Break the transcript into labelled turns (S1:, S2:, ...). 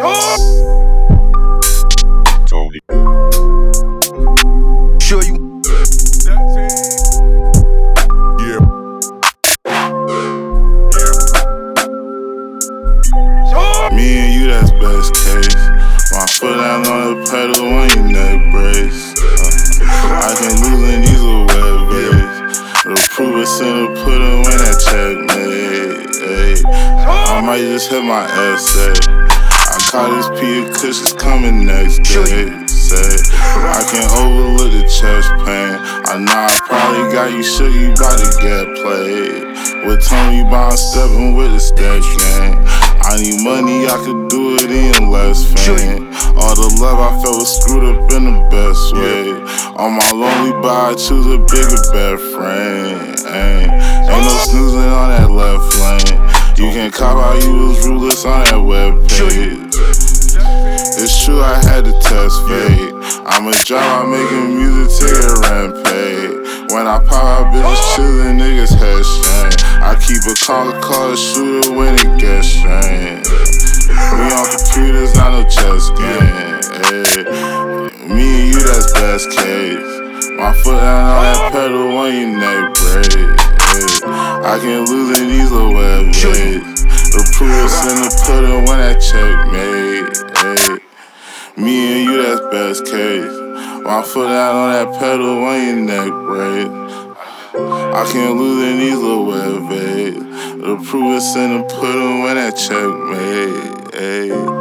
S1: Tony.
S2: Sure you.
S1: Yeah.
S3: Me and you, that's best case. My foot down on the pedal when you neck brace. I can lose in these little web ways. The proof is in the pudding when that checkmate. I might just hit my essay. I caught this P of cushions coming next day. Say, I can't overlook the chest pain. I know I probably got you shook, you bout to get played. With Tony Bond stepping with the stack gang. I need money, I could do it in less fame. All the love I felt was screwed up in the best way. On my lonely bar, I choose a bigger bed frame. Ain't no snoozing on that left lane. You can cop out, you was ruthless on that webpage. It's true, I had to test fate. I'm a job, I'm making music to get rent paid. When I pop out, bitches chillin', niggas head strain. I keep a call shooter when it gets strained. We on computers, not no chess game. Me and you, that's best case. My foot down on that pedal when you neck break. I can't lose in these little web ways. The proof is in the pudding when that checkmate. Me and you, that's best case. My foot down on that pedal when you neck break. I can't lose in these little web ways. The proof is in the pudding when that checkmate.